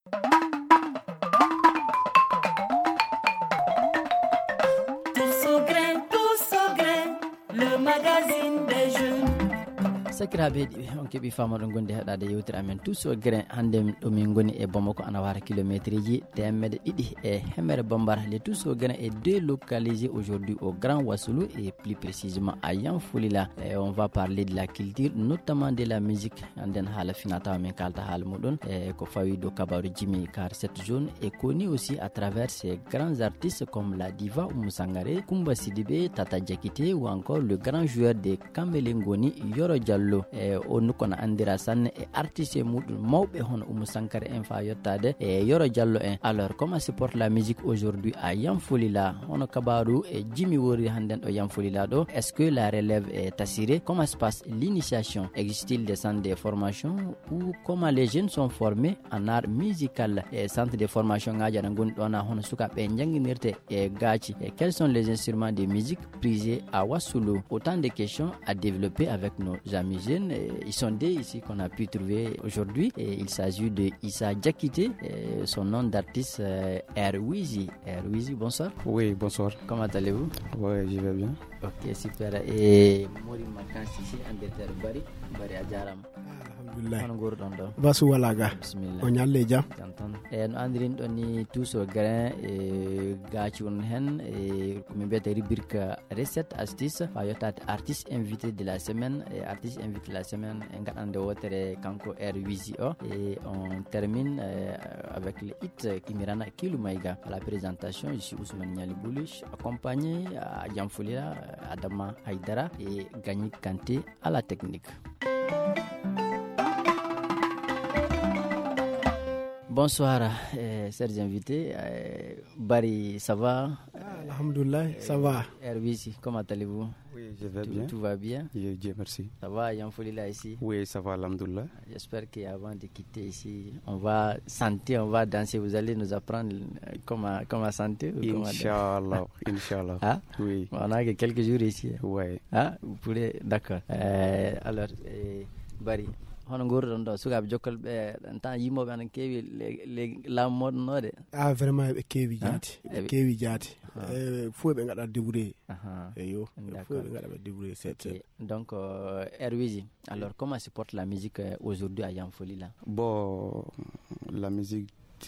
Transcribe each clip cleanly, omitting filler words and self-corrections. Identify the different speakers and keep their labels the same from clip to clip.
Speaker 1: Tous au grain, le magazine des jeunes.
Speaker 2: sakiraɓe on keeɓi famaɗo gonde heɗade yewtere amen tous au grain hande ɗomin goni e Bamako ana wara kilométre ji 200 Bambara. Les tous au grain est délocalisé aujourd'hui au Grand Wassoulou et plus précisément à Yanfolila. On va parler de la culture, notamment de la musique. Anden hala finata min kalta hal mudon ko fawi do kabaru Jimmy, car cette zone est connue aussi à travers ses grands artistes comme la diva Oumou Sangaré, Kumba Sidibé, Tata Diakité ou encore le grand joueur de Kambelengoni Yoro Diallo. On kono andira sanne e artiste mudum mawbe hono Oumou Sangaré en fa yottade e Yoro Diallo en. Alors comment se porte la musique aujourd'hui à Yanfolila? Hono kabaru e Jimmy wori handen do Yanfolila do. Est-ce que la relève est assurée? Comment se passe l'initiation? Existe-t-il des centres de formation ou comment les jeunes sont formés en art musical? Et centre de formation ngaja ngon dona hono suka be janginirte e gachi. Et quels sont les instruments de musique prisés à Wassoulou? Autant de questions à développer avec nos amis jeunes. Ils sont deux ici qu'on a pu trouver aujourd'hui. Et il s'agit de Issa Diakité. Son nom d'artiste Erwizi. Erwizi, bonsoir.
Speaker 3: Oui, bonsoir.
Speaker 2: Comment allez-vous?
Speaker 3: Oui, je vais bien.
Speaker 2: Ok, super. Et Mori Makans ici, Anderter Bari Ajaram.
Speaker 4: Alhamdulillah.
Speaker 2: On gour don do.
Speaker 4: Basu walaga.
Speaker 2: Bismillah.
Speaker 4: On yalle jam.
Speaker 2: Janton. No andrin don ni tous au grain e gachi on hen e comme bete rubrique recette astuce fa yotat artiste invité de la semaine et artiste invité de la semaine ngadande wotere kanko Erwizi o et on termine avec le hit Kimirana Kilumaiga. À la présentation, je suis Ousmane Niali Boulish accompagné à Yanfolila Adama Haidara et Gagny Kanté à la technique. Bonsoir, chers invités. Barry, ça va?
Speaker 4: Alhamdulillah, ça va.
Speaker 2: Erwizi, comment allez-vous?
Speaker 3: Oui, je vais bien.
Speaker 2: Tout va bien?
Speaker 3: Dieu merci.
Speaker 2: Ça va, Yanfolila ici?
Speaker 3: Oui, ça va, alhamdulillah.
Speaker 2: J'espère qu'avant de quitter ici, on va chanter, on va danser. Vous allez nous apprendre comment chanter?
Speaker 3: Inch'Allah, Inch'Allah.
Speaker 2: Ah?
Speaker 3: Oui.
Speaker 2: On a que quelques jours ici.
Speaker 3: Oui.
Speaker 2: Ah, vous pourrez, d'accord. Alors, Barry. hono gurdon do sukaɓe jokkal ɓe ɗan temps yimmoɓe ana keewi laamu moɗonnode
Speaker 4: vraiment ɓe keewi jaati ɓe keewi jaati fof ɓe gaɗa débrouillé eyo fof ɓe gaɗa ɓe débrouillé c'est
Speaker 2: donc Erwizi, alors comment se porte la musique aujourd'hui à Yanfolila?
Speaker 3: Bon, la musique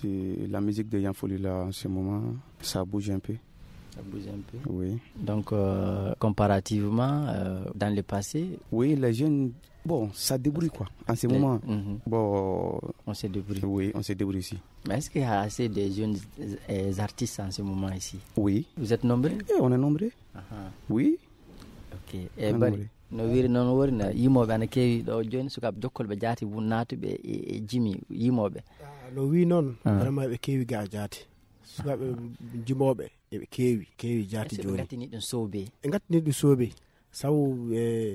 Speaker 3: de Yanfolila en ce moment, ça bouge un peu.
Speaker 2: Ça bouge un peu.
Speaker 3: Oui.
Speaker 2: Donc comparativement dans le passé.
Speaker 3: Oui, les jeunes, bon, ça débrouille quoi. En ce moment, bon,
Speaker 2: on se débrouille.
Speaker 3: Oui, on se débrouille ici.
Speaker 2: Mais est-ce qu'il y a assez de jeunes artistes en ce moment ici?
Speaker 3: Oui.
Speaker 2: Vous êtes nombreux?
Speaker 3: On est nombreux. Oui.
Speaker 2: Ok. Et bari no wiri non worina yimoɓe ana keewi ɗo joni sukaɓe jokkolɓe jaati natuɓe e Jimmy yimoɓe.
Speaker 4: No wi noon vraiment ɓe keewi ga jaati sukaɓe jimoɓe eɓe keewi jaati joni.
Speaker 2: Ɓe gattini ɗum soobe.
Speaker 4: Ɓe gattini ɗum soobe sabu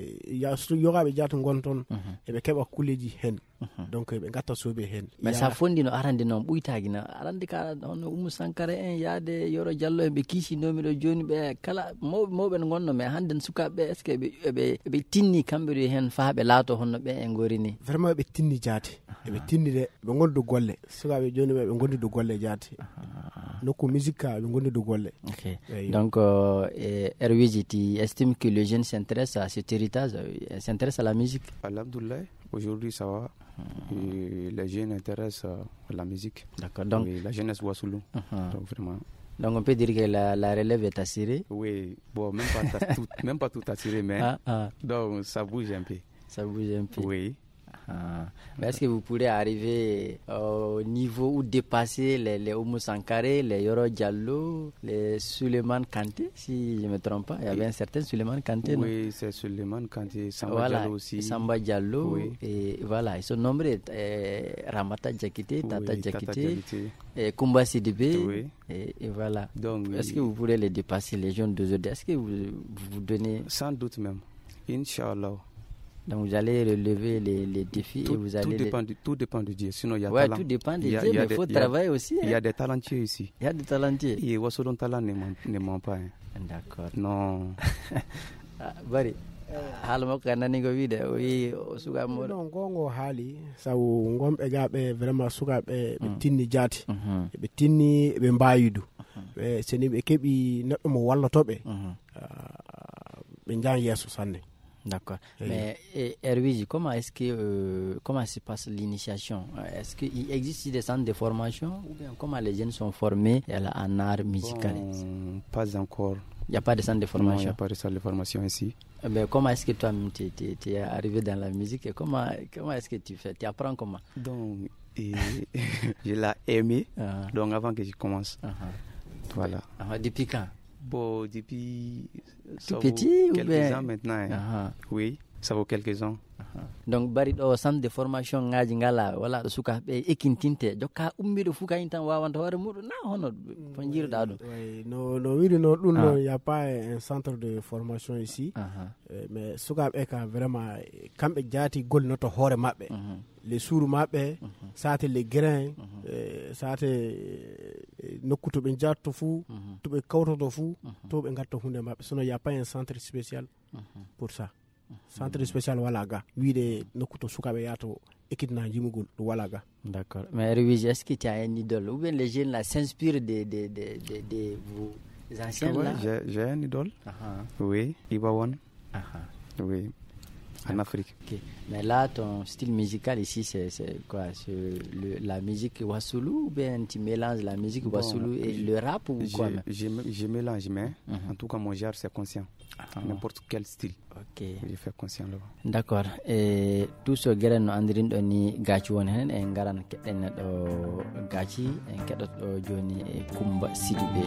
Speaker 4: yogaɓe jaata gon toon eɓe keɓa kuleji hen donc ɓe gatta soobe hen.
Speaker 2: Mais sa fondi no arande noon ɓuytaki no arande ka hono Oumou Sangaré en yaade Yoro Diallo en ɓe kiisinomiɗo joni ɓe kala mawɓe no gonno mais hande sukaɓeɓe est ce que ɓe tinni kamɓe ɗo hen fa ɓe laato honno ɓe en gorini? Vraiment
Speaker 4: ɓe tinni jaati eɓe tinni de ɓe gondi do golle sukaɓe joni ɓe gondi do golle jaati nokku musique ka ɓe gondi do golle.
Speaker 2: Donc Erwizi, tu estimes que les jeunes s'intéressent à cet héritage, s'intéressent à la musique?
Speaker 3: Alhamdoulilah, aujourd'hui ça va. Et les jeunes intéressent à la musique.
Speaker 2: D'accord. Donc
Speaker 3: oui, la jeunesse Wassoulou. Donc vraiment.
Speaker 2: Donc on peut dire que la relève est assurée.
Speaker 3: Oui, bon, même pas tout assuré, mais donc ça bouge un peu.
Speaker 2: Ça bouge un peu.
Speaker 3: Oui.
Speaker 2: Mais est-ce que vous pourrez arriver au niveau où dépasser les Oumou Sangaré, les Yoro Diallo, les Souleymane Kanté, si je ne me trompe pas? Il y avait un certain Souleymane Kanté, non?
Speaker 3: Oui, c'est Souleymane Kanté, Samba Diallo aussi.
Speaker 2: Samba Diallo, oui. Et voilà, ils sont nombreux. Ramata Diakité, Tata Diakité, et Kumba Sidibé,
Speaker 3: oui.
Speaker 2: Et voilà.
Speaker 3: Donc,
Speaker 2: est-ce que vous pourrez les dépasser, les jeunes d'aujourd'hui? Est-ce que vous donnez...
Speaker 3: Sans doute même, Inch'Allah.
Speaker 2: Donc vous allez relever les défis et vous allez...
Speaker 3: Tout dépend de Dieu. Sinon, il y a
Speaker 2: talent. Tout dépend de Dieu, mais il faut travailler aussi.
Speaker 3: Il y a des talentueux ici.
Speaker 2: Il y a des talentueux.
Speaker 3: Et Wassoulou talent ne ment pas.
Speaker 2: D'accord.
Speaker 3: Non.
Speaker 2: Bari, haala makko nani ko wiide o wi suka mo
Speaker 4: non gongo haali sabu gombe gabe vraiment sukabe be tinni jaati be tinni be mbayidu seni be kebi neddo mo wallotobe be njan yeso sanne.
Speaker 2: D'accord. Mais Herwiji, comment est-ce que comment se passe l'initiation? Est-ce qu'il existe des centres de formation ou bien comment les jeunes sont formés en art musical?
Speaker 3: Pas encore.
Speaker 2: Il n'y a pas de centre de formation.
Speaker 3: Non, il n'y a pas de centre de formation ici.
Speaker 2: Mais comment est-ce que toi tu es arrivé dans la musique et comment est-ce que tu fais? Tu apprends comment?
Speaker 3: Donc je l'ai aimé. Donc avant que je commence. Voilà.
Speaker 2: Depuis quand?
Speaker 3: Bon, depuis
Speaker 2: tout petit
Speaker 3: quelques ans maintenant. Oui, ça vaut quelques ans.
Speaker 2: Donc bari do centre de formation ngaji ngala wala do suka be ekintinte jokka ummido fuka intan wawanta hore mudu na hono to jirda do.
Speaker 4: No wiri no dun no y a pas un centre de formation ici. Mais suka be ka vraiment kambe jati gol no to hore mabbe. Les sourds mabbe sate les grains sate nokkuto be jatto fu to be kawto do fu to be ngatto hunde mabbe sono y a pas un centre spécial pour ça. Centre spécial walaga wiide nokkuto sukabe yato ekitna jimugol walaga.
Speaker 2: D'accord. Mais Herwiji, est-ce que tu as un idole ou bien les jeunes là s'inspirent de vos anciens là?
Speaker 3: J'ai un idole. Oui, Ibawan. Oui. En Afrique.
Speaker 2: Okay. Mais là, ton style musical ici, c'est quoi? C'est la musique Wassoulou ou bien tu mélanges la musique Wassoulou et le rap ou quoi?
Speaker 3: Je mélange, mais en tout cas, mon genre, c'est conscient. N'importe quel style.
Speaker 2: Ok.
Speaker 3: Je fais conscient là.
Speaker 2: D'accord. Et tout ce gueule no andirin do ni gachi won hen en garan kedden do gachi en kedot do joni e Kumba Sidibé.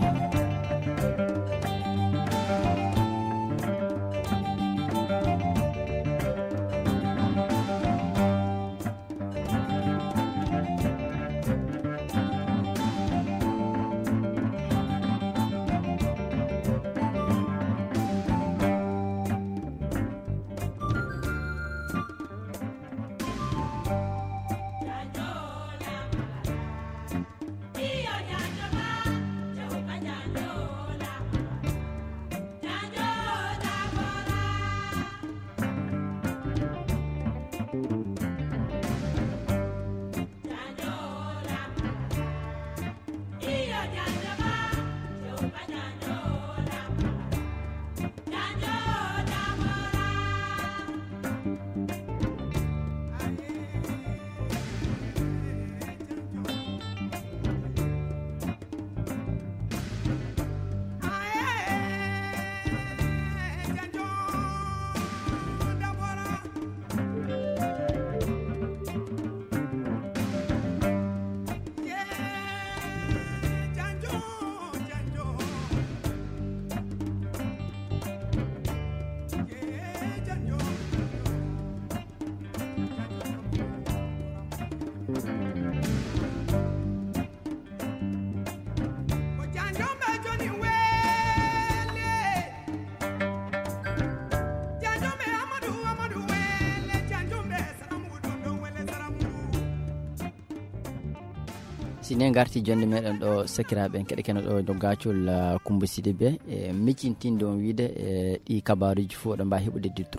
Speaker 2: sinen garti jonde meɗen ɗo sakiraɓe en keɗe keno ɗo do gacol Kumba Sidibé e meccintin on wiide e ɗi kabaruji fo ɗo mbawi heɓude di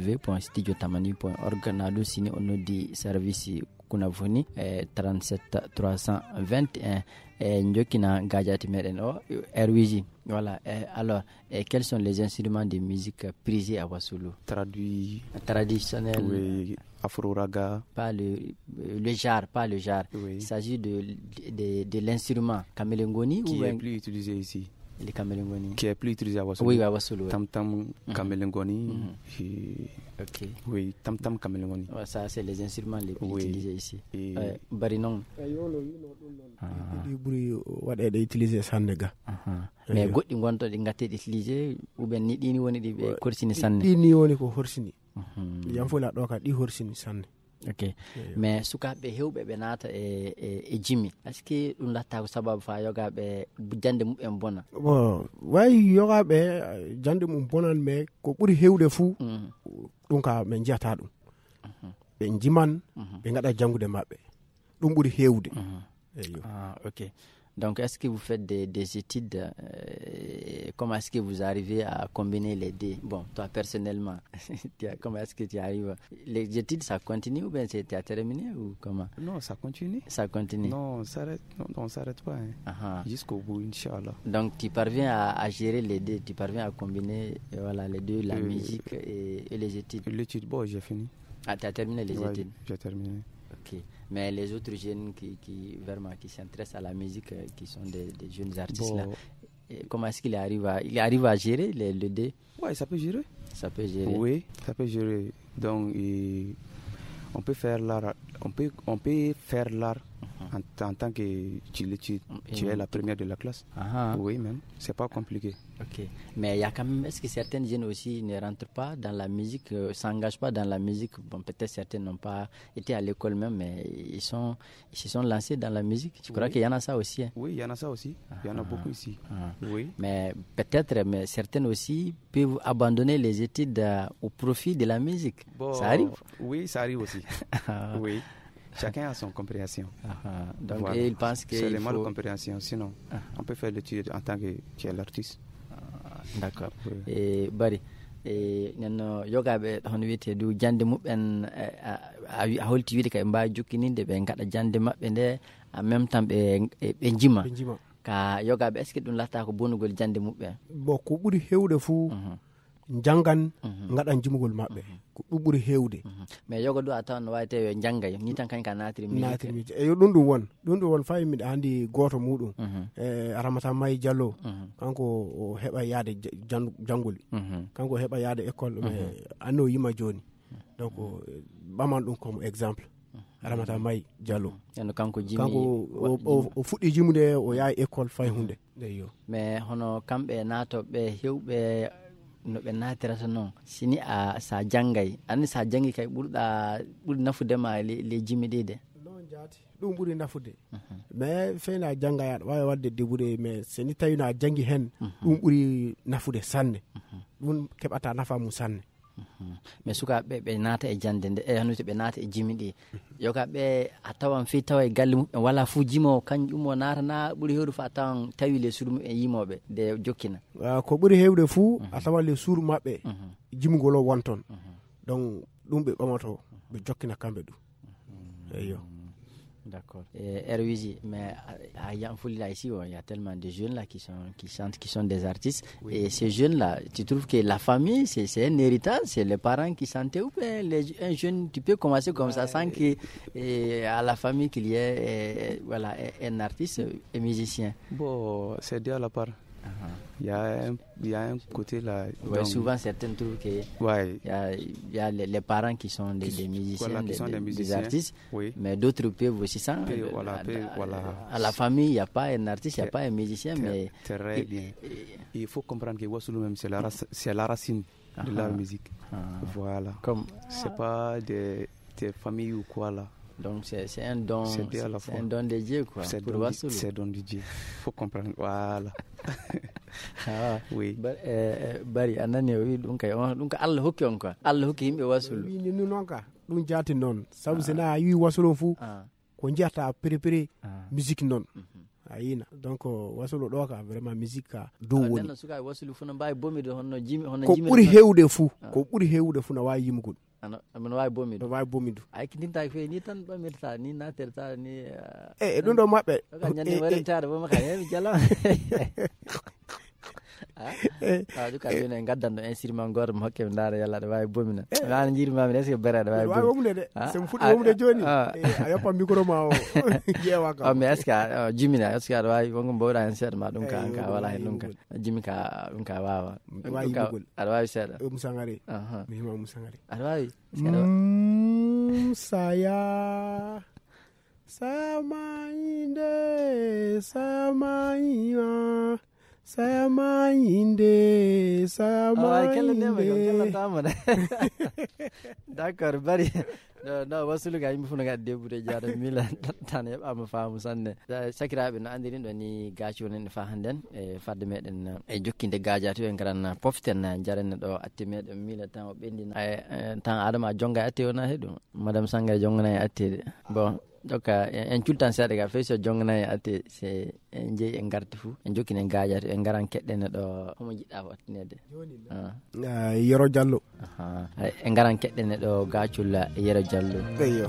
Speaker 2: www.studiotamani.org na ɗum sini on noddi service kuna foni e 37 321 e jokkina gajati meɗen o Herwiji. Voilà. Alors, quels sont les instruments de musique prisés à Wassoulou? Traditionnel.
Speaker 3: Oui, Afro-Raga.
Speaker 2: Pas le genre, pas le genre.
Speaker 3: Oui.
Speaker 2: Il s'agit de l'instrument Kamelengoni
Speaker 3: qui
Speaker 2: ou
Speaker 3: est plus utilisé ici.
Speaker 2: Le Kamelengoni.
Speaker 3: Qui est plus utilisé à Wassoulou.
Speaker 2: Oui, à Wassoulou.
Speaker 3: Tam-tam, Kamelengoni.
Speaker 2: Ok.
Speaker 3: Oui, tam-tam, Kamelengoni.
Speaker 2: Ouais, ça, c'est les instruments les plus utilisés ici. Barinon.
Speaker 4: Utiliser sandega.
Speaker 2: Mais goɗɗi gonto ɗi gatteɗi utilisé ou bien ni ɗini woni ɗi ɓe korsini sanne.
Speaker 4: Ɗini woni ko horsini. Yam fola ɗo ka ɗi horsini sanne.
Speaker 2: Ok. Mais sukaɓe hewɓe ɓe naata e jimmi, est ce que ɗum latta ko sababu fa yogaɓe jande muɓen bona?
Speaker 4: Bon, wayi yogaɓe jande mum bonan, mais ko ɓuri hewde fuu ɗum ka ɓe jiyata ɗum. Ɓe jiman ɓe gaɗa jangude maɓɓe, ɗum ɓuri hewde.
Speaker 2: Ok. Donc, est-ce que vous faites des études comment est-ce que vous arrivez à combiner les deux? Bon, toi personnellement, comment est-ce que tu arrives? Les études, ça continue ou bien tu as terminé ou comment?
Speaker 3: Non, ça continue.
Speaker 2: Ça continue.
Speaker 3: Non, on s'arrête pas. Hein. Jusqu'au bout, Inch'Allah.
Speaker 2: Donc tu parviens à gérer les deux, tu parviens à combiner les deux, la musique et les études.
Speaker 3: L'étude, bon, j'ai fini.
Speaker 2: Ah, tu as terminé les études?
Speaker 3: J'ai terminé.
Speaker 2: Ok. Mais les autres jeunes qui s'intéressent à la musique, qui sont des jeunes artistes là, comment est-ce qu'il arrive à gérer les deux?
Speaker 3: Oui, ça peut gérer.
Speaker 2: Ça peut gérer.
Speaker 3: Oui, ça peut gérer. Donc, on peut faire l'art. On peut faire l'art en tant que tu es la première de la classe. Oui, même. C'est pas compliqué.
Speaker 2: Ok. Mais il y a quand même, est-ce que certaines jeunes aussi ne rentrent pas dans la musique, s'engagent pas dans la musique? Bon, peut-être certains n'ont pas été à l'école même, mais ils se sont lancés dans la musique. Tu crois qu'il y en a ça aussi? Hein?
Speaker 3: Oui, il y en a ça aussi. Il y en a beaucoup ici. Oui.
Speaker 2: Mais peut-être, certaines aussi peuvent abandonner les études au profit de la musique.
Speaker 3: Bon,
Speaker 2: ça arrive?
Speaker 3: Oui, ça arrive aussi. Oui. Chacun a son compréhension.
Speaker 2: Donc,
Speaker 3: voilà.
Speaker 2: et il pense que
Speaker 3: c'est le mal compréhension. Sinon, on peut faire l'étude en tant que tu es l'artiste.
Speaker 2: D'accord.
Speaker 3: Oui.
Speaker 2: Et bari nano yogaɓe hono wiyete du jande muɓen a holti wiide ka ɓe mbawi jukkininde ɓe gaɗa jande maɓɓe nde en même temps ɓe jima ka yogaɓe est ce que ɗum latta ko bonugol jande muɓɓe?
Speaker 4: Bon, ko ɓuuri hewde fuu jangan gaɗan jimugol maɓɓe ko ɗum ɓuuri hewde.
Speaker 2: Mais yoga ɗo a tawan no wawi tawi yo janggay ni tan kañ ka natiri
Speaker 4: musique eyo ɗum won fayi miɗa andi goto muɗum Ramata May Diallo kanko o heɓa yaade janngol kanko heɓa yaade école ɓe anno yima joni donc ɓaman ɗum comme exemple. Ramata May Diallo
Speaker 2: kanko
Speaker 4: o fuɗɗi jimude o yahi école fay hunde ndeyo.
Speaker 2: Mais hono kamɓe natoɓe hewɓe no ɓe natirata noon sini sa janggay anni sa jangi kay ɓuuri nafudema le jimi ɗiɗe
Speaker 4: non jaati ɗum ɓuuri nafude mais feyna a jangga aɗa wawi wadde debude mais seni tawi no a jangi hen ɗum ɓuuri nafude sanne ɗum keɓata nafa mum sanne.
Speaker 2: Mais sukaɓe ɓe naata e jande nde hanude ɓe naata e jimi ɗi yogaɓe a tawan fi tawa e galle muɓɓe wala fuu jimowo kañum o naatana ɓuuri hewde fo a tawan tawi le suudu muɓɓe yimoɓe de jokkina
Speaker 4: ko ɓuuri hewde fuu a tawan le suudu maɓɓe jimugol o wonton donc ɗum ɓe ɓamato ɓe jokkina kamɓe ɗum eyo.
Speaker 2: D'accord. Erwiji, mais à Yanfoulila ici, il y a tellement de jeunes là qui chantent, qui sont des artistes. Oui. Et ces jeunes-là, tu trouves que la famille, c'est un héritage, c'est les parents qui chantaient ou bien un jeune, tu peux commencer comme ça sans qu'à la famille qu'il y ait un artiste et musicien?
Speaker 3: Bon, c'est dû à la part. Il y a un côté là.
Speaker 2: Ouais, donc, souvent certains trouvent qu'il y a les parents qui sont des musiciens, des artistes, oui. Mais d'autres peuvent aussi ça. À la famille, il n'y a pas un artiste, il n'y a pas un musicien. Mais
Speaker 3: très bien. Il faut comprendre que Wassoulou même, c'est la racine de la musique. Voilà. C'est pas des familles ou quoi là.
Speaker 2: Donc c'est un don, c'est un don de Dieu quoi.
Speaker 3: C'est un don de Dieu. Faut comprendre. Voilà. Oui.
Speaker 2: Bari anani wi ɗum kay Allah hokki on quoi. Allah hokki yimɓe Wassoulou.
Speaker 4: Wi ni non ka ɗum jaati noon sabu sena yi Wassoulou fu ko jiyata prépare musique non. Ayina donc Wassoulou ɗo ka vraiment musique ka dow woni.
Speaker 2: Nenno suka Wassoulou fu no mbawi bomido honno jimi
Speaker 4: ko ɓuri hewde fu no wawi yimugol.
Speaker 2: No wawi bomido
Speaker 4: ay
Speaker 2: kidinta fe ni tan ɓamirta ni naterta ni
Speaker 4: ɗum ɗo maɓɓe
Speaker 2: ñande waɗintade boma ka heɓe jala duka joni en gaddanɗo instrument goto mo hokke mi daara yalla aɗa wawi bomina an jirimami est ce que bere aɗa wawi
Speaker 4: womude de somi fuɗɗi womude joni a yoppa micro ma o ƴeewa ka
Speaker 2: mais est ce que jimina est ce que aɗa wawi wonko mbowɗa hen seeɗa ma ɗum ka anka wala hen ɗum ka jimi ka ɗum ka wawa aɗa wawi seeɗa
Speaker 4: Musangari mi hima Musangari
Speaker 2: aɗa wawi
Speaker 4: saya samainde samaima Samainde
Speaker 2: d'accord bari no Wassoulou ga yimɓe fof no gaɗa debude jaada mila tan heɓama faamu sanne sakiraɓe no andirin ɗo ni gaci wonen fa hannden e fadde meɗen e jokkinde gajati en garan poften jarenne ɗo atte meɗen mila tan o ɓendina tan adama jonga atte wona heɗum madame Sangare jongana e attede bon donc en cultan seeɗa ga fey so jongnayi ate se en jeeyi en garti fou en jokkini en gaajato en garan keɗɗene ɗo homo jiɗɗa wattinede
Speaker 4: Yero Diallo.
Speaker 2: En garan keɗɗene ɗo gacul Yero Diallo.
Speaker 4: Eyyo.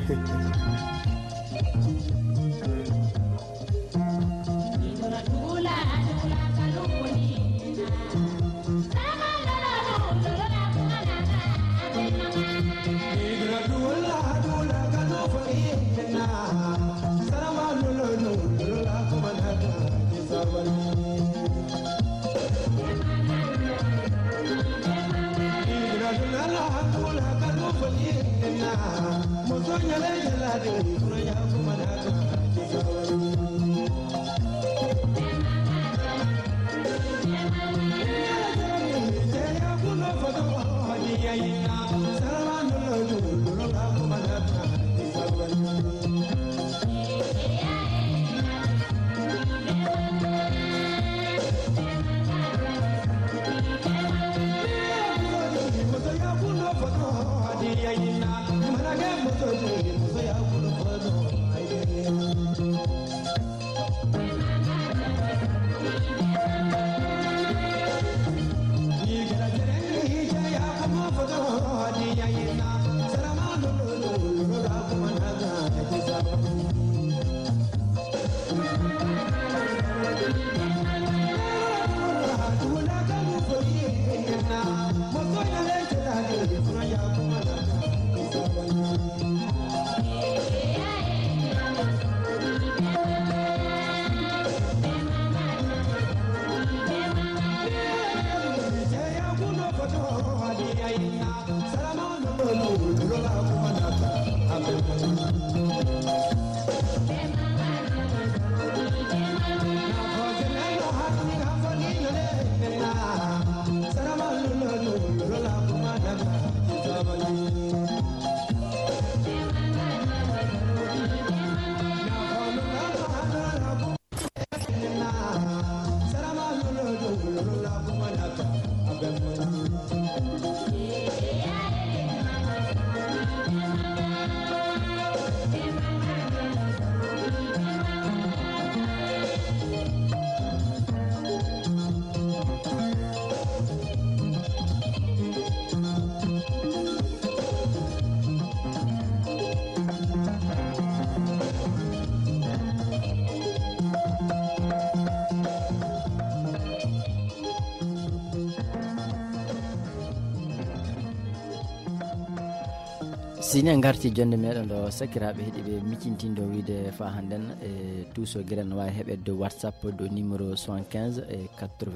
Speaker 2: sini en garti jonde meɗen ɗo sakiraɓe heeɗiɓe micintindo wiide fa hannden e touso gueɗen no wawi heɓede whatsapp do numéro 75 e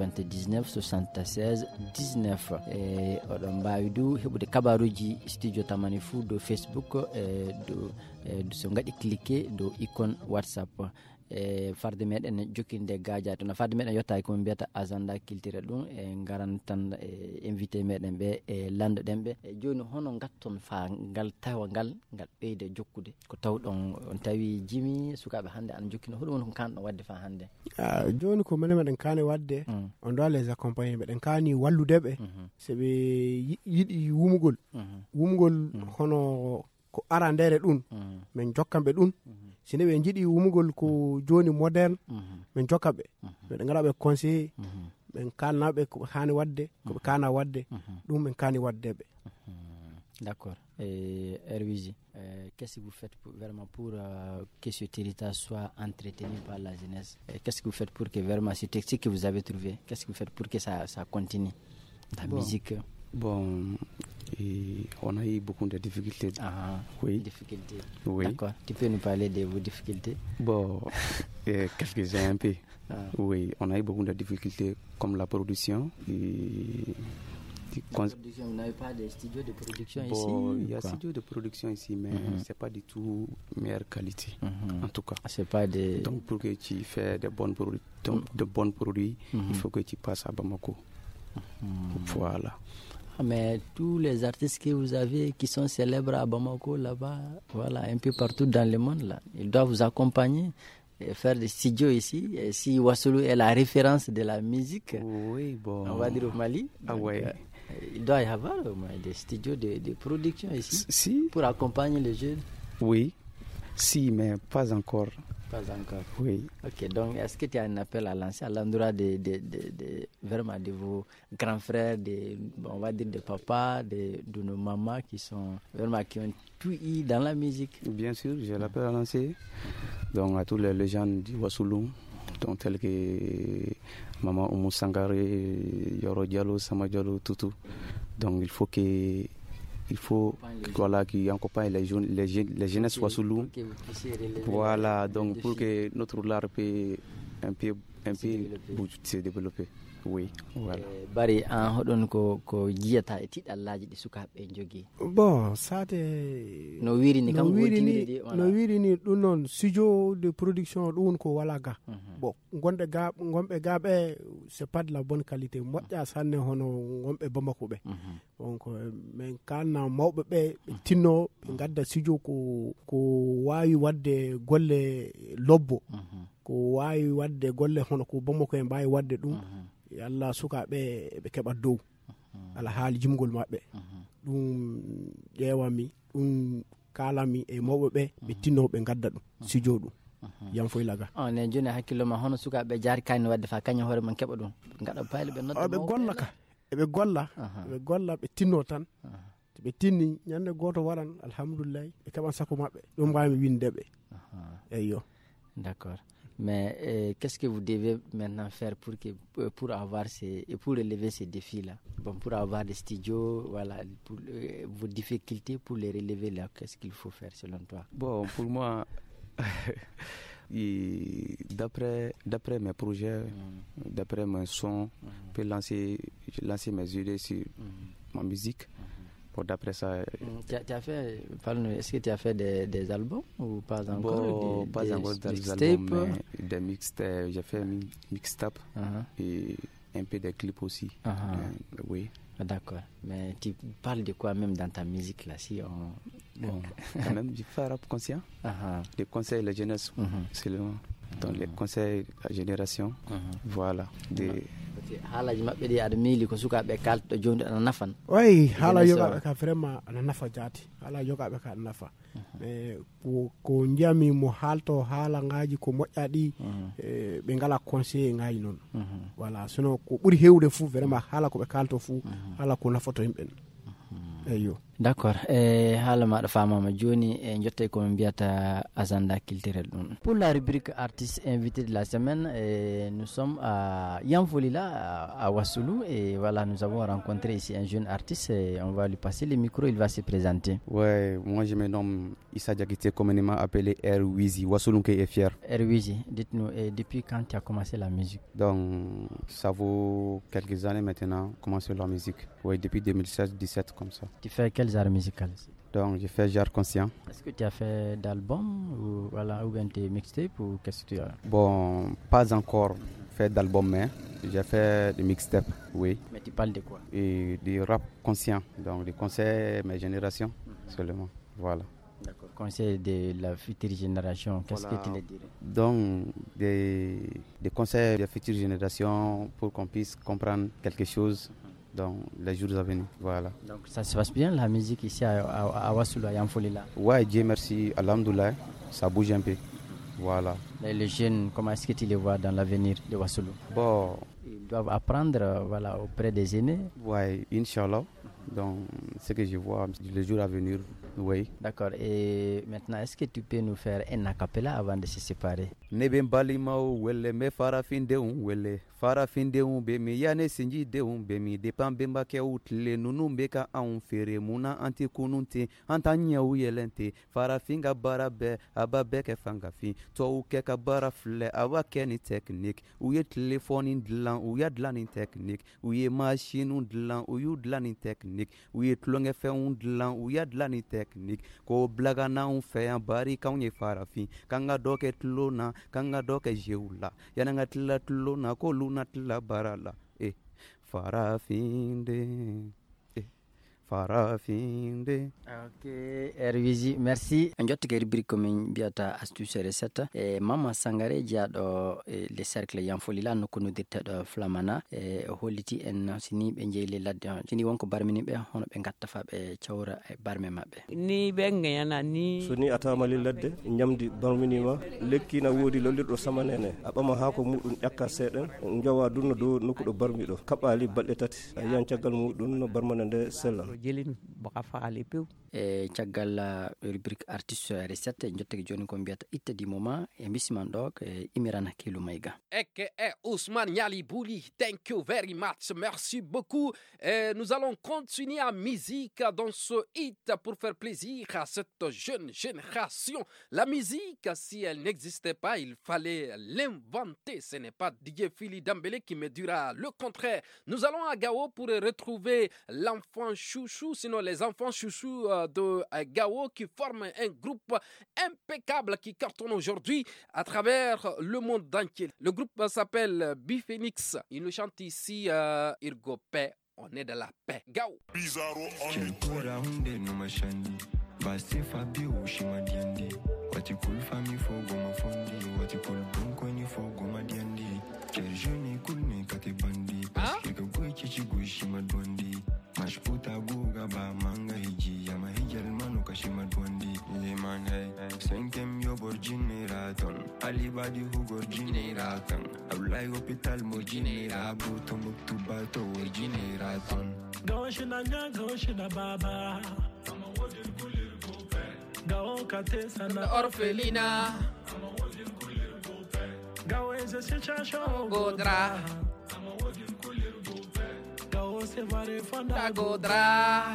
Speaker 2: 99 76 19 e oɗon mbawi du heɓude kabaruji studio tamani fou do Facebook e so gaɗi cliqué do icône whatsapp e farde meɗen jokkinde gaajato no farde meɗen yottaki komin mbiyata agenda culturel ɗum e garan tan e invité meɗen ɓe e landoɗen ɓe e joni hono gatton fa ngal tawa ngal ɓeyde jokkude ko tawɗon on tawi jimi sukaɓe hannde ana jokkino hoɗum woni ko kanɗon wadde fa hannde
Speaker 4: joni ko minen meɗen kani wadde on doit les accompagner meɗen kani walludeɓe soɓe yiɗi wumugol wumugol hono ko ara ndere ɗum min jokkanɓe ɗum sine ɓe jiiɗi wumugol ko joni moderne min jokkaɓe ɓeɗe garaɓe conseiller ɓen kalnaɓe ko hani wadde koɓe kana wadde ɗum ɓen kani waddeɓe.
Speaker 2: D'accord. Herwiji, qu'est-ce que vous faites vraiment pour que ce territoire soit entretenu par la jeunesse? Qu'est-ce que vous faites pour que vraiment ce texte que vous avez trouvé, qu'est-ce que vous faites pour que ça continue la musique?
Speaker 3: Bon, on a eu beaucoup de difficultés.
Speaker 2: Oui. Difficultés.
Speaker 3: Oui.
Speaker 2: D'accord. Tu peux nous parler de vos difficultés?
Speaker 3: Bon, quelques-uns un peu. Oui, on a eu beaucoup de difficultés comme la production.
Speaker 2: Vous n'avez pas de studio de production ici?
Speaker 3: Il y a studio de production ici, mais c'est pas du tout meilleure qualité, en tout cas.
Speaker 2: C'est pas de...
Speaker 3: Donc pour que tu fais de bons produits, il faut que tu passes à Bamako. Voilà.
Speaker 2: Mais tous les artistes que vous avez qui sont célèbres à Bamako, là-bas, voilà, un peu partout dans le monde, là, ils doivent vous accompagner et faire des studios ici. Et si Wassoulou est la référence de la musique,
Speaker 3: oui, bon,
Speaker 2: on va dire au Mali, il doit y avoir des studios de production ici pour accompagner les jeunes.
Speaker 3: Oui, Si, mais pas encore.
Speaker 2: Pas encore.
Speaker 3: Oui.
Speaker 2: Ok, donc est-ce que tu as un appel à lancer à l'endroit vraiment de vos grands frères, on va dire des papas, de nos mamans qui ont tout eu dans la musique?
Speaker 3: Bien sûr, j'ai l'appel à lancer. Donc à tous les légendes du Wassoulou, donc tels que Maman Oumou Sangaré, Yoro Diallo, Sama Diallo, Toutou. Donc il faut qu'ils accompagnent les jeunesses Wassoulou. Voilà, donc pour que notre art puisse un peu se développer. Oui, voilà.
Speaker 2: Bari an hodon ko jiyata e tidallaji di sukabe jogi.
Speaker 4: Bon, sate
Speaker 2: no wiri ni
Speaker 4: dum non studio de production dum ko wala ga. Bon, gombe gabe c'est pas de la bonne qualité. Moƴƴa sanne hono gombe Bamako be. Donc men kana mawbe be tinno be gadda studio ko wawi wadde golle lobbo. Ko wawi wadde golle hono ko Bamako en bawi wadde dum. Yalla sukaɓe ɓe keɓat dow ala haali jimgol maɓɓe ɗum ƴeewami ɗum kalami e mawɓe ɓe tinno ɓe gadda ɗum studio ɗum yam foy laga
Speaker 2: on e joni hakkillo ma hono sukaɓe jaari kayni wadde fa kañum hoore man keɓa ɗum gaɗa payle ɓe nodda
Speaker 4: ɓe golla ka eɓe golla ɓe tinno tan ɓe tinni ñande goto waran alhamdoulillahi ɓe keɓan sako maɓɓe ɗum mbawmi windeɓe eyyo.
Speaker 2: D'accord. Mais qu'est-ce que vous devez maintenant faire pour relever ces défis-là? Bon, pour avoir des studios, voilà, pour vos difficultés pour les relever là, qu'est-ce qu'il faut faire selon toi?
Speaker 3: Bon, pour moi, d'après mes projets, d'après mes sons, je peux lancer mes idées sur ma musique. Bon, d'après ça.
Speaker 2: Tu as fait, est-ce que tu as fait des albums ou pas encore?
Speaker 3: Pas encore des albums, mais des mixtapes. J'ai fait un mixtape et un peu des clips aussi. Oui.
Speaker 2: D'accord. Mais tu parles de quoi même dans ta musique là, si on...
Speaker 3: Bon, quand même, je fais rap conscient. Les conseils de la jeunesse, c'est le nom. Donc les conseils de la génération, voilà.
Speaker 2: haalaji maɓɓe ɗi aɗa miili ko sukaɓe kalto joni ana nafan
Speaker 4: way haala yogaɓe ka vraiment ana nafa jaati haala yogaɓe ka ana nafa mais ko jiyami mo haalto haala ngaji ko moƴƴa ɗi ɓe ngala conseiller ngaji noon voilà sinon ko ɓuuri hewde fou vraiment haala koɓe kalto fou haala ko nafato yimɓe eyyo.
Speaker 2: D'accord. Haala maɗa famama joni jottay ko mbiyata agenda culturel ɗum. Pour la rubrique artiste invité de la semaine, nous sommes à Yanfolila à Wassoulou et voilà, nous avons rencontré ici un jeune artiste et on va lui passer le micro, il va se présenter.
Speaker 3: Ouais, moi je me nomme Issa Diakité, communément appelé Wizi. Wassoulou est fier.
Speaker 2: Wizi, dites-nous, depuis quand tu as commencé la musique?
Speaker 3: Donc ça vaut quelques années maintenant, commencer la musique. Oui, depuis 2016-17 comme ça.
Speaker 2: Tu fais quels arts musicaux?
Speaker 3: Donc j'ai fait genre conscient.
Speaker 2: Est-ce que tu as fait d'albums ou bien tes mixtapes ou qu'est-ce que tu as?
Speaker 3: Bon, pas encore fait d'album, mais j'ai fait des mixtapes, oui.
Speaker 2: Mais tu parles de quoi?
Speaker 3: Et du rap conscient, donc des conseils mes générations seulement, voilà.
Speaker 2: D'accord. Conseil de la future génération, qu'est-ce que tu les dirais?
Speaker 3: Donc des conseils de la future génération pour qu'on puisse comprendre quelque chose dans les jours à venir, voilà.
Speaker 2: Donc ça se passe bien la musique ici à Wassoulou, à Yanfolila?
Speaker 3: Ouais, Dieu merci, alhamdoulilah, ça bouge un peu, voilà.
Speaker 2: Les jeunes, comment est-ce que tu les vois dans l'avenir de Wassoulou?
Speaker 3: Bon,
Speaker 2: ils doivent apprendre voilà, auprès des aînés?
Speaker 3: Ouais, Inch'Allah. Donc, ce que je vois les jours à venir, oui.
Speaker 2: D'accord. Et maintenant, est-ce que tu peux nous faire un acapella avant de se séparer?
Speaker 3: Neben balimao wele me farafindeun wele farafindeun be mi yane sinji deun be mi depan bemba ke utle nunu beka an fere muna anti kununte antanya uyelente farafinga barabe ababe ke fangafi to uke ka barafle awa keni technique uye telephone dlan uya dlan technique uye machine dlan uyu dlan technique uye tlonge fe dlan uya dlan technique ko blaga na un fe an bari ka unye farafi kanga doke tlona kanga doke jeula yananga tilla tlona ko luna tilla barala farafinde farafinde.
Speaker 2: Ok, Erviji, merci. En jotta rubrique comme biata astuce recette. Mama Sangare jaado le cercle yanfolila no kono dirta do flamana holliti en sini be jeeli ladde sini wonko barmini be hono be gatta fa be ciawra e barme mabbe.
Speaker 5: Ni be ngayana ni
Speaker 6: soni atamali ladde nyamdi barminima lekki na wodi lolirdo samanene abama hako mudun yakka seden njawa dunno do nukudo barmido kabali balde tati yan ciagal mudun no barmanande sella
Speaker 5: jelin baka faali pew
Speaker 2: ciagal rubrique artiste recette jottege joni ko biata itta di moment e misiman dok imirana kilo mayga
Speaker 7: Eke Ousmane Niali Bouli, thank you very much, merci beaucoup. Nous allons continuer à musique dans ce hit pour faire plaisir à cette jeune génération. La musique, si elle n'existait pas, il fallait l'inventer. Ce n'est pas DJ Fili Dambélé qui me dira le contraire. Nous allons à Gao pour retrouver l'enfant chouchou, sinon les enfants chouchous de Gao qui forment un groupe impeccable qui cartonne aujourd'hui à travers le monde entier. Le groupe s'appelle Biphénix. Il nous chante ici Irgo Paix. On est de la paix. Gao.
Speaker 8: Bizarro Basi Fabi Ushima Diandi. What you cool family for Goma Fondi. What you cool Bunkoni for Goma Diandi. Kerjuni Kulmi Kate Bandi. Paskega Guichi Guishima Dwandi. Mashputa Guga Ba Manga Hiji. Yama Hijal Manu Kashima Dwandi. Leman Hey. Senkem Yo Borgine Raton. Alibadi Hu Gorgine Ratan. Ablai Hospital Mojine Rabu. Tombuktu Bato Orgine Raton.
Speaker 9: Gawashina Gawashina Baba. Gao kate sana
Speaker 7: orphelina
Speaker 9: Gao eze se chasho
Speaker 7: Godra
Speaker 9: Gao se vare fonda
Speaker 7: Godra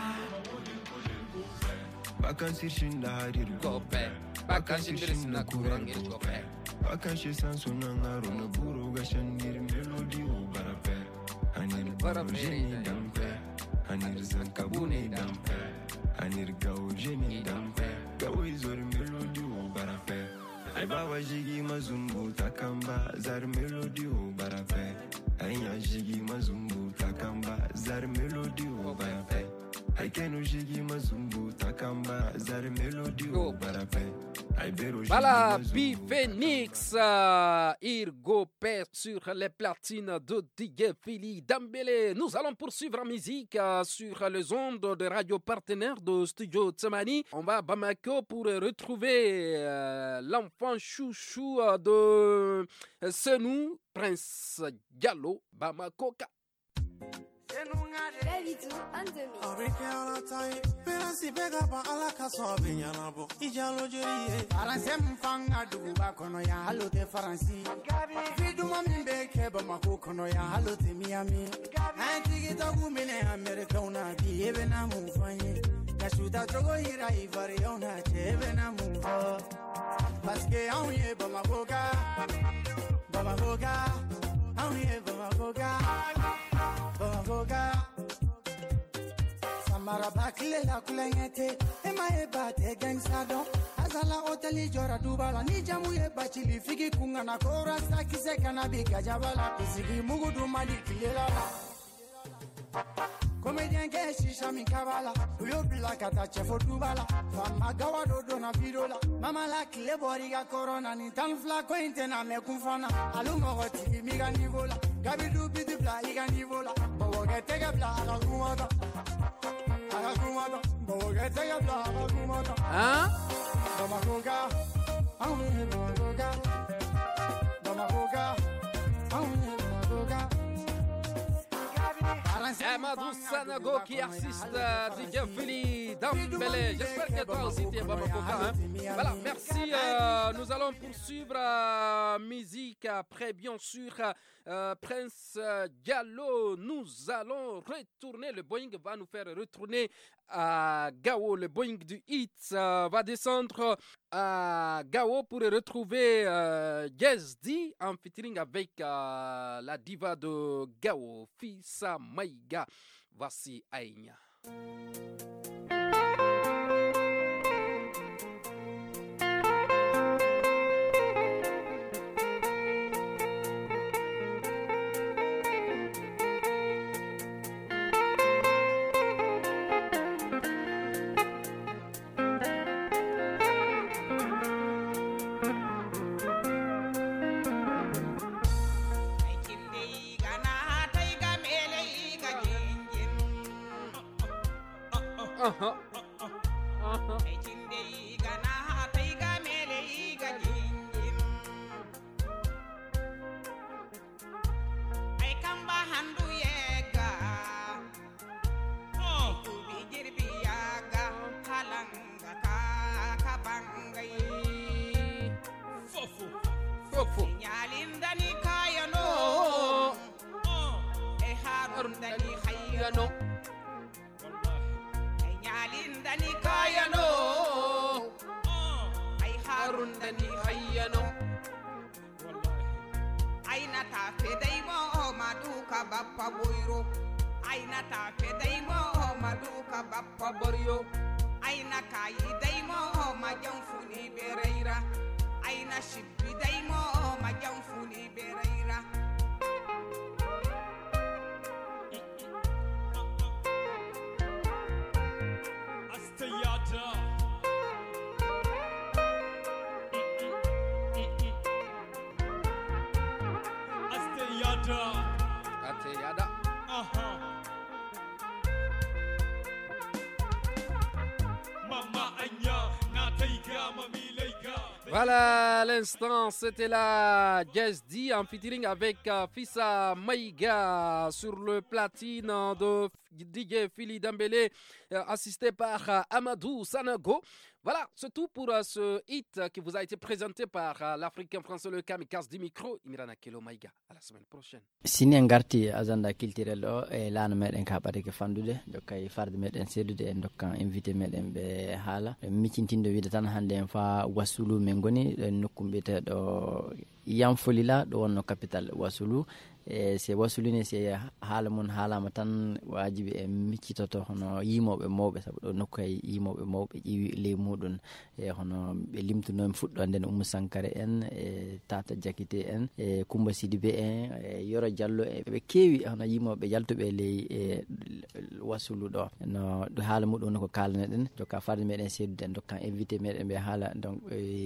Speaker 8: Bakan sirshinda harir
Speaker 7: Gope Bakan sirshinda kurangir gope
Speaker 8: Bakan shisan sunangaro na buro gashanir melodi o barape Hanir barojeni dampe Hanir zankabune dampe Hanir gaujeni dampe Gawi zor melodi o barape Ay bawa jigi mazumbu takamba Zar melodi o barape Aya jigi mazumbu takamba Zar melodi o barape Ay kenu jigi mazumbu takamba Zar melodi o barape
Speaker 7: Voilà, Biphénix, Irgo Père sur les platines de DJ Fili Dambélé. Nous allons poursuivre en musique sur les ondes de radio partenaires de Studio Tsemani. On va à Bamako pour retrouver l'enfant chouchou de Senou, Prince Diallo, Bamako.
Speaker 10: Baby too, and to me.
Speaker 11: Samara bakle la kulengete ema eba te gangsta don azala hoteli jora dubala ni jamu e bachili figi kunga na kora sakise kana biga jabala isigi mugudu mali kilela Comedian ke shisha mi kabala uyo bila kata chefo dubala fama gawa dodo na vidola mama la kile boriga corona ni tan fla ko intena me kunfana alumo goti mi ga nivola gabi du bidi bla iga nivola bowo ge tega bla ala kumata bowo ge tega bla ala kumata Bamakoga Bamakoga Bamakoga Bamakoga
Speaker 7: Amadou Sanogo qui assiste DJ Fili Dambélé. J'espère que toi aussi tu es Bamakoka. Voilà, merci. Nous allons poursuivre musique après, bien sûr, Prince Diallo. Nous allons retourner. Le Boeing va nous faire retourner à Gao. Le Boeing du Hit va descendre à Gao pour retrouver Jazzy en featuring avec la diva de Gao, Fissa Maïga. Voici Aïnia. Voilà, à l'instant, c'était la Jazz D en featuring avec Fissa Maïga sur le platine de DJ Philly Dembélé, assisté par Amadou Sanogo. Voilà, c'est tout pour ce hit qui vous a été présenté par l'Africain français le Kamikaze du micro, Imirana Kelo Maïga. À la semaine prochaine.
Speaker 2: Sini ngarti azanda kiltirel o e laano meɗen kaɓade ke fandude dokkay farde meɗen seddude en dokkan invité meɗen ɓe haala miccintinde wiide tan hannde en fa Wassoulou men goni nokku mbiyeteɗo Yanfolila ɗo wonno capital Wassoulou e se Wassoulou se haala mum haalama tan wajibi e miccitoto hono yimoɓe mawɓe saabu ɗo nokku hay yimoɓe mawɓe ƴiwi ley muɗum e hono ɓe limtunomi fuɗɗode Oumou Sankara en e Tata Diakité en e Coumba Sidibé en e Yoro Diallo e ɓe keewi hono yimoɓe yaltuɓe ley e Wassoulou ɗo no ɗo haala muɗum no ko kalneɗen jokka farde meɗen seddude en dokka invité meɗen ɓe haala donc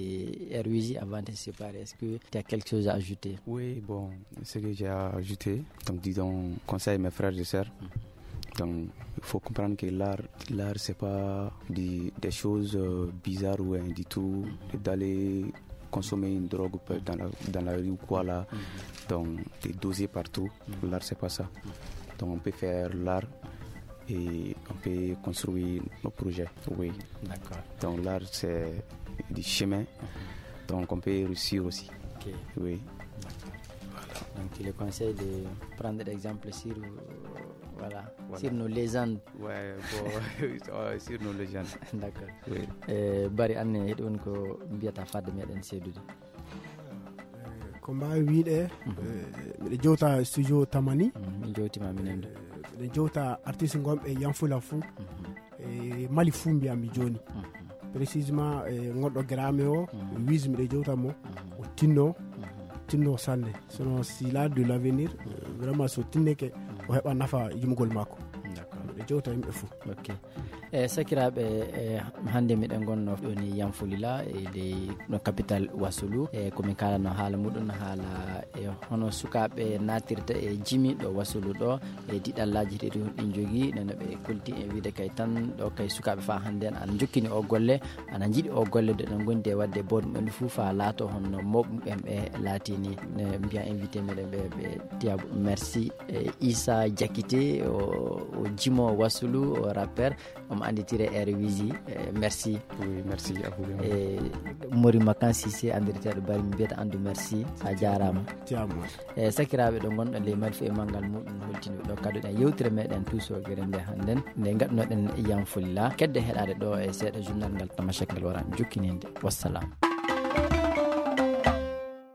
Speaker 2: Herwiji avant de se séparer est-ce que tu as quelque chose à ajouter?
Speaker 3: Oui, bon, ce que j'ai à ajouter, donc disons, conseil mes frères et sœurs. Donc, il faut comprendre que l'art c'est pas des choses bizarres ou du tout, d'aller consommer une drogue dans la rue ou quoi là, donc des dosiers partout. L'art c'est pas ça. Donc on peut faire l'art et on peut construire nos projets. Oui.
Speaker 2: D'accord.
Speaker 3: Donc l'art c'est du chemin, donc on peut réussir aussi.
Speaker 2: Okay.
Speaker 3: Oui.
Speaker 2: Donc tu les conseilles de prendre l'exemple sur voilà. Sur nos légendes.
Speaker 3: Ouais, bon, sur nos légendes.
Speaker 2: D'accord.
Speaker 3: Oui.
Speaker 2: Bari anne hedon ko mbiyata fadde meden seddude.
Speaker 4: Ko mbawi wiide miɗo jewta studio Tamani.
Speaker 2: Min jewtima minen do.
Speaker 4: Miɗo jewta artiste gomɓe Yanfula fou e Mali fou mbiyami joni. Précisément gonɗo Gramé o wise miɗo jewta mo o tinno sanne sono s'il a de l'avenir vraiment so tinneke o heɓa nafa yimgol makko. Miɗo jewta yimɓe fou.
Speaker 2: Ok. Sakiraɓe hande miɗen gonno ɗo ni Yanfolila e ley no capital Wassoulou e komin kalano haala muɗum haala e hono sukaɓe natirta e jimi ɗo Wassoulou ɗo e diɗallaji ɗiɗi ɗin jogui neno ɓe kolti e wiide kay tan ɗo kay sukaɓe fa hande en ana jokkini o golle ana jiiɗi o golle de ɗon gondi e wadde boɗum ɓen fou fa laato honno mawɓe ɓe laatini ne mbiya invité meɗen ɓe Diabo merci Issa Diakité o jimo Wassoulou o rappeur on anditire Herwiji merci.
Speaker 3: Oui, merci à vous.
Speaker 2: Mori Makan Cissé andiriteɗo bari mbiyata andu merci a jarama sakiraɓe ɗo gonɗon ley malfu e mangal muɗum holtiniɓe ɗo kaduɗen yewtire meɗen tusogere nde hannden nde gaddunoɗen Yanfolila kedde heɗade ɗo e seeɗa journal ngal tamashek ngal wara jokkininde wassalam.